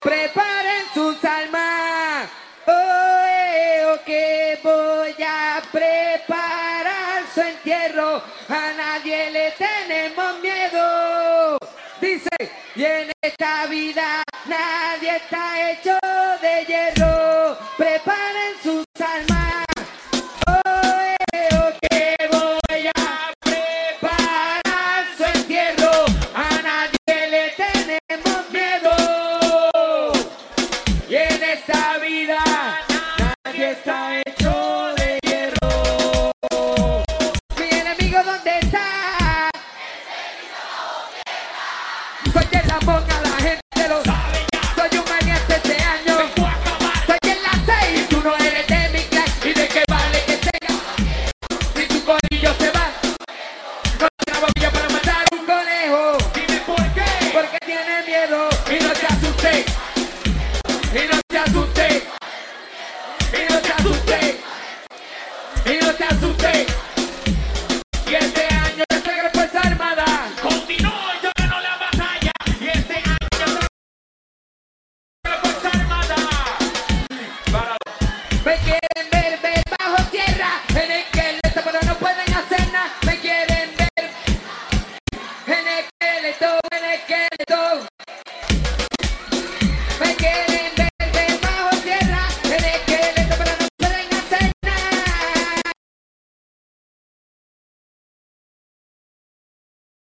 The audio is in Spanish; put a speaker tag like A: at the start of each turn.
A: preparen sus almas. Oh, que voy a preparar su entierro. A nadie le tenemos miedo. Dice, y en esta vida nadie está hecho de hierro. Preparen sus almas. Oh, que voy a preparar su entierro. A nadie le tenemos miedo. Y en esta vida nadie está hecho